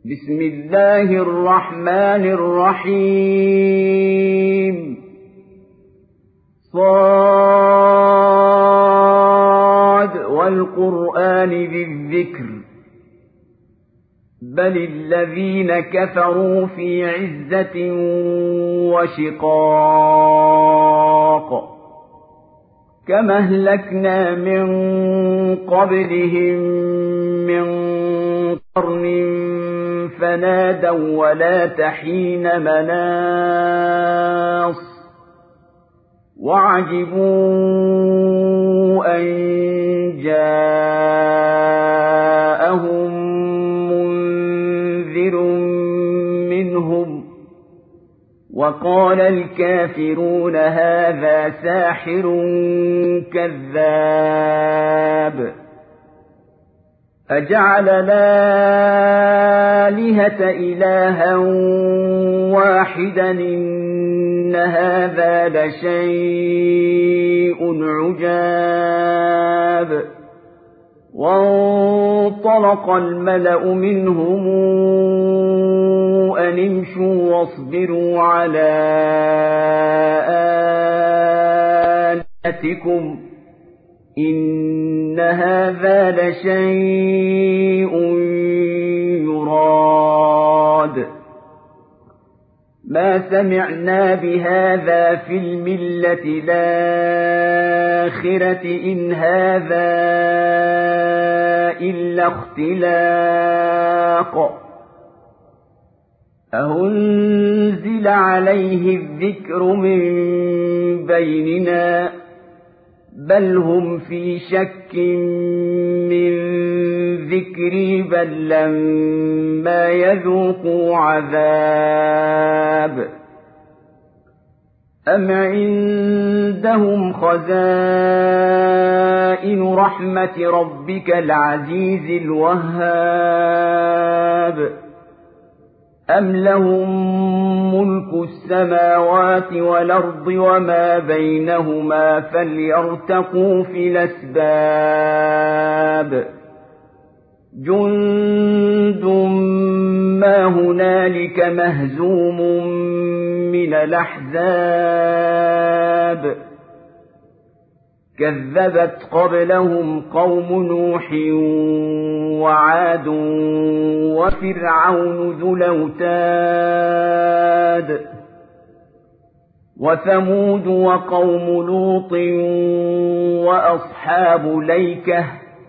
بسم الله الرحمن الرحيم صاد والقرآن ذي الذكر بل الذين كفروا في عزة وشقاق كما أهلكنا من قبلهم من قرن فنادوا ولا تحين مناص وعجبوا أن جاءهم منذر منهم وقال الكافرون هذا ساحر كذاب أجعل الآلهة إلها واحدا إن هذا لشيء عجاب وانطلق الملأ منهم أن امشوا واصبروا على آلهتكم إن هذا لشيء يراد ما سمعنا بهذا في الملة الآخرة إن هذا إلا اختلاق أنزل عليه الذكر من بيننا بل هم في شك من ذكري بل لما يذوقوا عذاب أم عندهم خزائن رحمة ربك العزيز الوهاب أم لهم ملك السماوات والأرض وما بينهما فليرتقوا في الأسباب جند ما هنالك مهزوم من الأحزاب كذبت قبلهم قوم نوح وعاد وفرعون ذو الأوتاد وثمود وقوم لوط وأصحاب الأيكة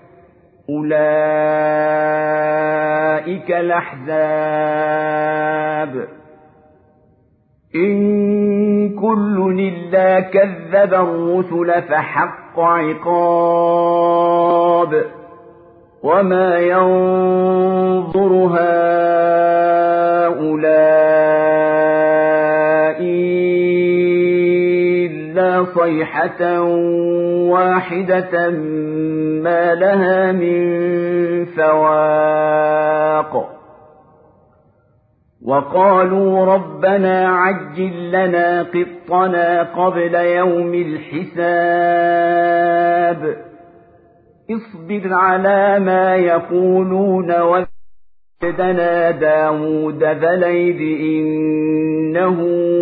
أولئك الأحزاب إن كل إلا كذب الرسل فحق عقاب وما ينظر هؤلاء إلا صيحة واحدة ما لها من فواق وقالوا ربنا عجل لنا قطنا قبل يوم الحساب اصبر على ما يقولون وزدنا داود ذا الأيد إنه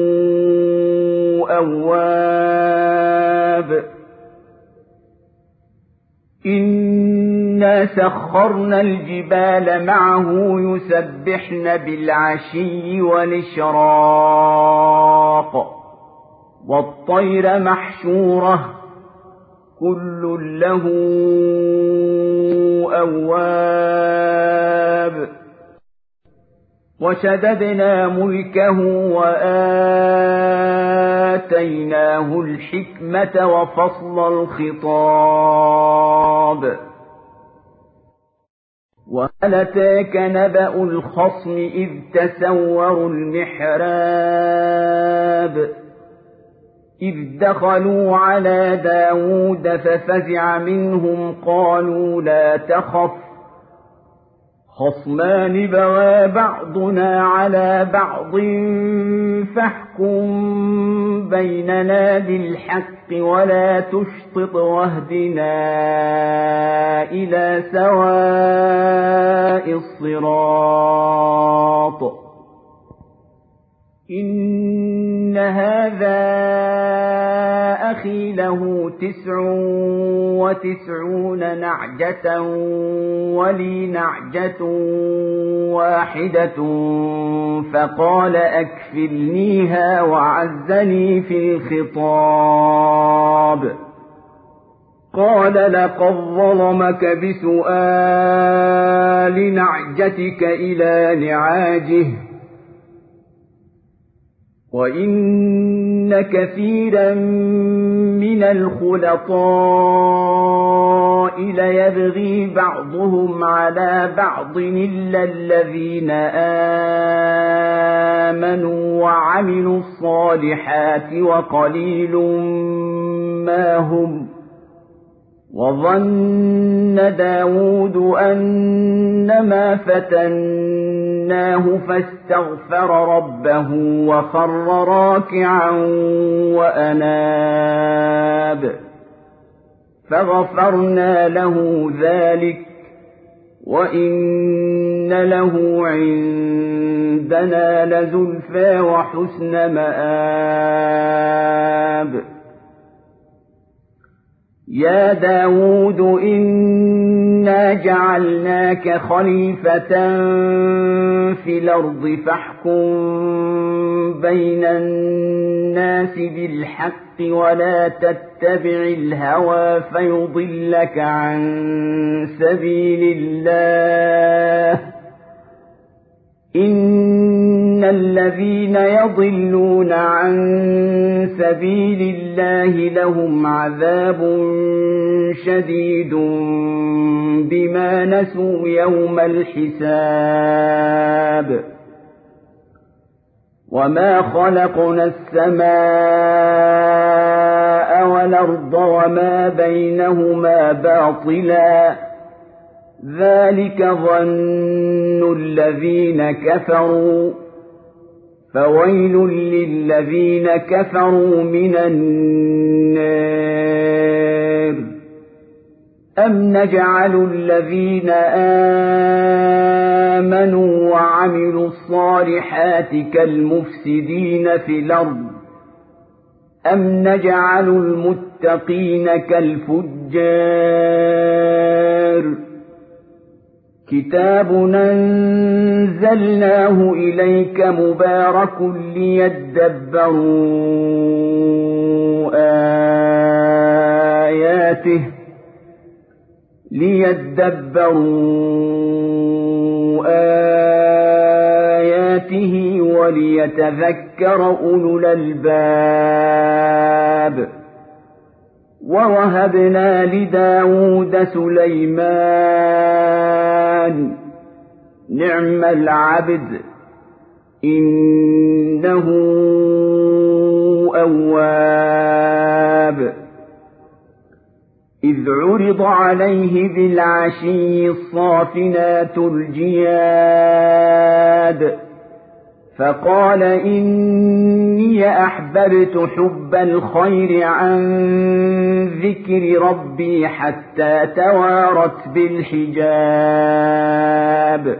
أواب إنا سخرنا الجبال معه يسبحن بالعشي والإشراق والطير محشورة كل له أواب وشددنا ملكه وآتيناه الحكمة وفصل الخطاب وهل أتاك نبأ الخصم إذ تسوروا المحراب إذ دخلوا على داود ففزع منهم قالوا لا تخف خصمان بغى بعضنا على بعض فاحكم بيننا بالحق ولا تشطط واهدنا إلى سواء الصراط إن هذا أخي له 99 نعجة ولي نعجة واحدة فقال أكفلنيها وعزني في الخطاب قال لقد ظلمك بسؤال نعجتك إلى نعاجه وإن كثيرا من الخلطاء ليبغي بعضهم على بعض إلا الذين آمنوا وعملوا الصالحات وقليل ما هم وظن داود أنما فتناه فاستغفر ربه وخر راكعا وأناب فغفرنا له ذلك وإن له عندنا لزلفى وحسن مآب يا داود إنا جعلناك خليفة في الأرض فاحكم بين الناس بالحق ولا تتبع الهوى فيضلك عن سبيل الله إن الذين يضلون عن سبيل الله لهم عذاب شديد بما نسوا يوم الحساب وما خلقنا السماء والأرض وما بينهما باطلا ذلك ظن الذين كفروا فويل للذين كفروا من النار أم نجعل الذين آمنوا وعملوا الصالحات كالمفسدين في الأرض أم نجعل المتقين كالفجار كتاب أنزلناه إليك مبارك ليدبروا آياته وليتذكر أولو الألباب ووهبنا لداود سليمان نعم العبد إنه أواب إذ عرض عليه بالعشي الصافنات الجياد فقال إني أحببت حب الخير عن ذكر ربي حتى توارت بالحجاب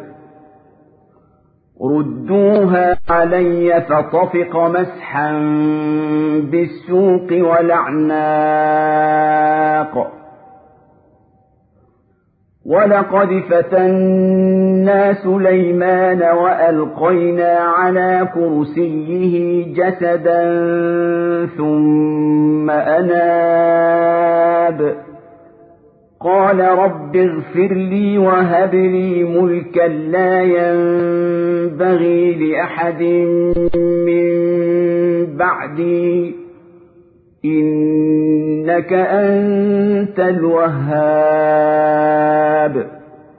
ردوها علي فطفق مسحا بالسوق والأعناق ولقد فتنا سليمان وألقينا على كرسيه جسدا ثم أناب قال رب اغفر لي وهب لي ملكا لا ينبغي لأحد من بعدي إنك أنت الوهاب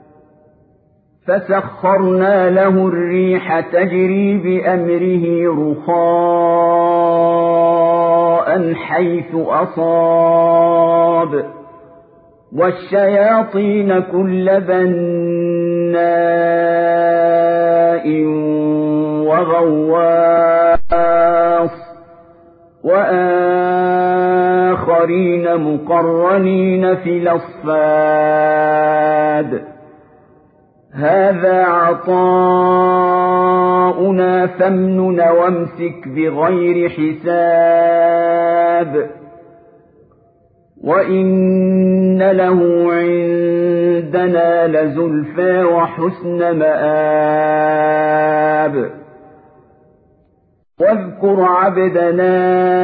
فسخرنا له الريح تجري بأمره رخاء حيث أصاب والشياطين كل بناء وغواص وآخرين مقرنين في الأصفاد هذا عطاؤنا فامنن وامسك بغير حساب وإن له عندنا لزلفى وحسن مآب واذكر عبدنا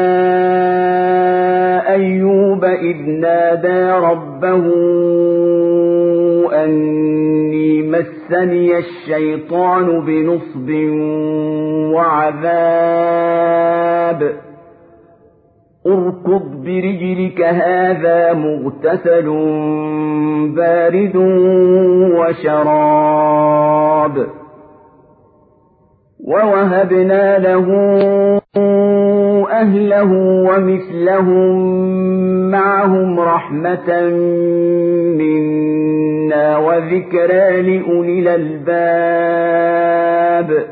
أيوب إذ نادى ربه أني مسني الشيطان بنصب وعذاب اركض برجلك هذا مغتسل بارد وشراب ووهبنا له أهله ومثلهم معهم رحمة منا وذكرى لأولي الألباب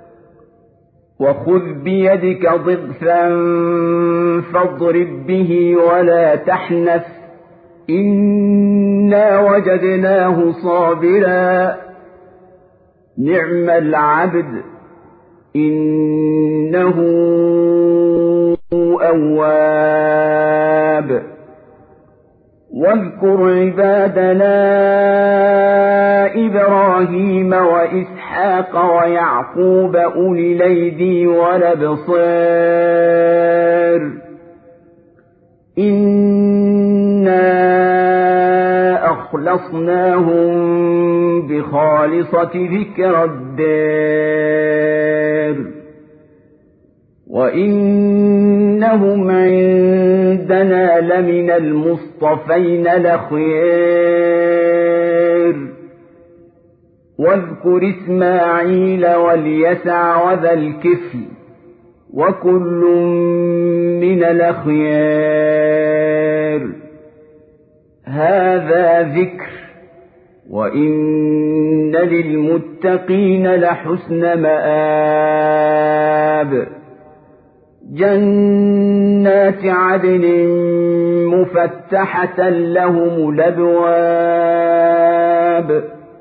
وخذ بيدك ضغثا فاضرب به ولا تحنث إنا وجدناه صابرا نعم العبد إنه أواب واذكر عبادنا إبراهيم وإسحاق ويعقوب أولي الأيدي والأبصار إنا أخلصناهم بخالصة ذكر الدار وإنهم عندنا لمن المصطفين الأخيار واذكر إسماعيل واليسع وذا الكفل وكل من الأخيار هذا ذكر وإن للمتقين لحسن مآب جنات عدن مفتحة لهم الأبواب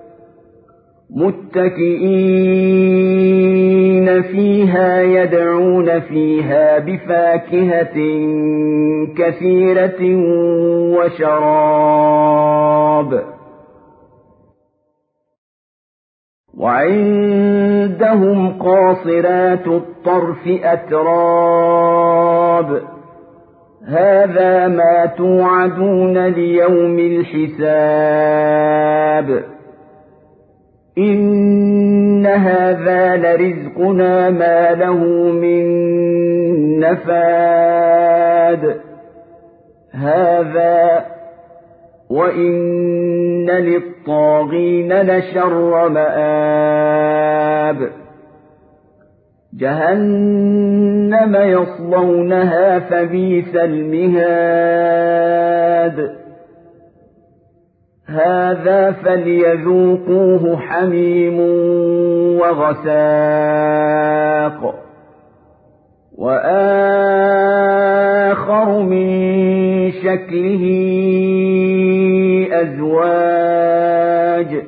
متكئين فيها يدعون فيها بفاكهة كثيرة وشراب وعندهم قاصرات الطرف أتراب هذا ما توعدون ليوم الحساب إن هذا لرزقنا ما له من نفاد هذا وإن للطاغين لشر مآب جهنم يصلونها فبئس المهاد هذا فليذوقوه حميم وغساق وآخر من شكله أزواج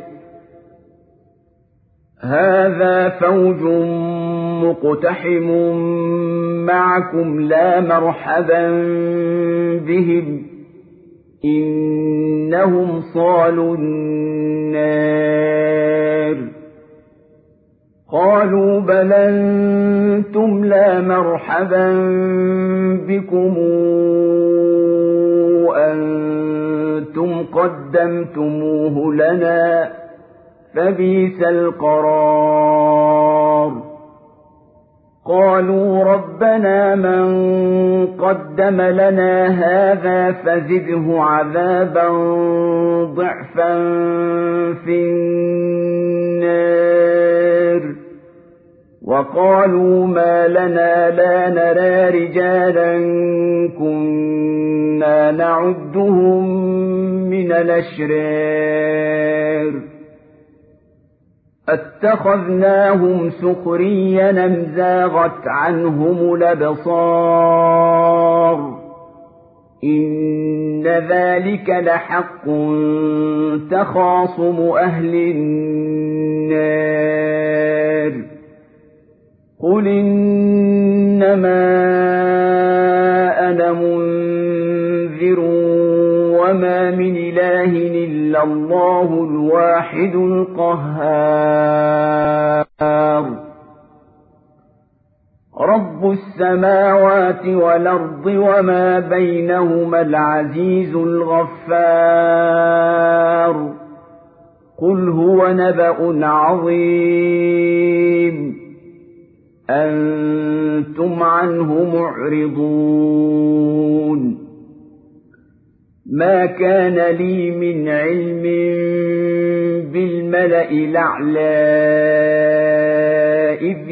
هذا فوج مقتحم معكم لا مرحبا بهم إنهم صالوا النار قالوا بل أنتم لا مرحبا بكم أنتم قدمتموه لنا فبئس القرار قالوا ربنا من قدم لنا هذا فزده عذابا ضعفا في النار وقالوا ما لنا لا نرى رجالا كنا نعدهم من الأشرار اتخذناهم سخريا أم زاغت عنهم الأبصار إن ذلك لحق تخاصم أهل النار قل إنما أنا منذر وما من إله إلا الله الواحد القهار رب السماوات والأرض وما بينهما العزيز الغفار قل هو نبأ عظيم أنتم عنه معرضون ما كان لي من علم بالملأ الأعلى إذ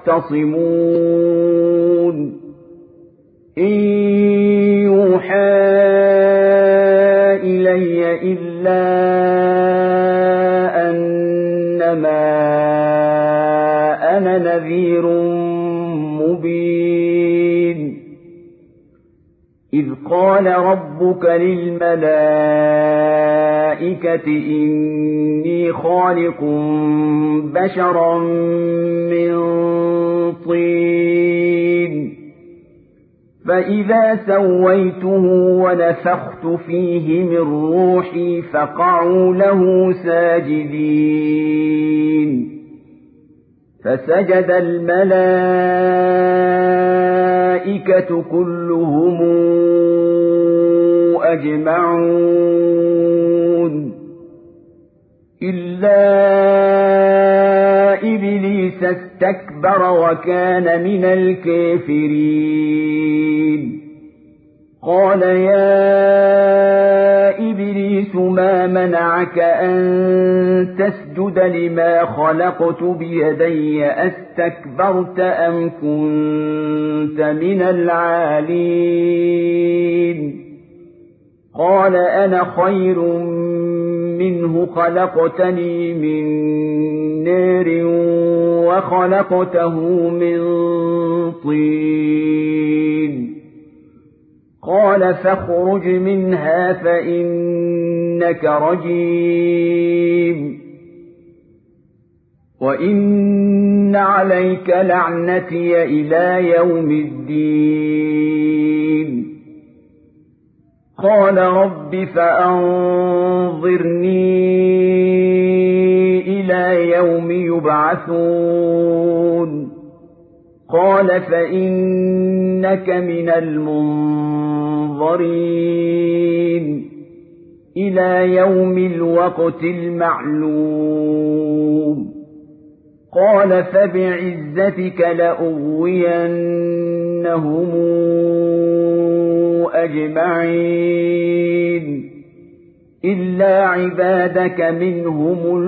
يختصمون إن يوحى إلي إلا أنما أنا نذير مبين إذ قال ربك للملائكة إني خالق بشرا من طين فإذا سويته ونفخت فيه من روحي فقعوا له ساجدين فسجد الملائكة كلهم أجمعون إلا إبليس استكبر وكان من الكافرين قال يا إبليس ما منعك أن تسجد لما خلقت بيدي أستكبرت أم كنت من العالين قال أنا خير منه خلقتني من نار وخلقته من طين قال فاخرج منها فإنك رجيم وإن عليك لعنتي إلى يوم الدين قال رب فأنظرني إلى يوم يبعثون قال فإنك من المنظرين إلى يوم الوقت المعلوم قال فبعزتك لأغوينهم أجمعين إلا عبادك منهم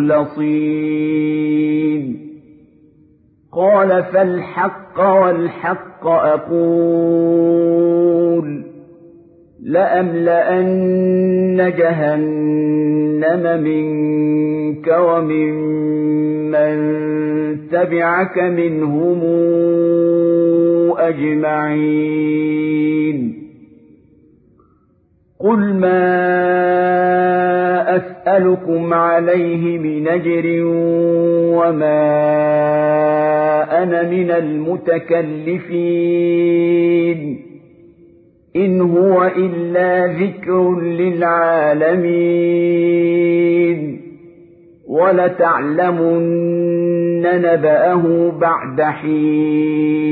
المخلصين قال فالحق والحق أقول لأملأن جهنم منك وممن تبعك منهم أجمعين قل ما أسألكم عليه من أجر وما أنا من المتكلفين إن هو إلا ذكر للعالمين ولتعلمن نبأه بعد حين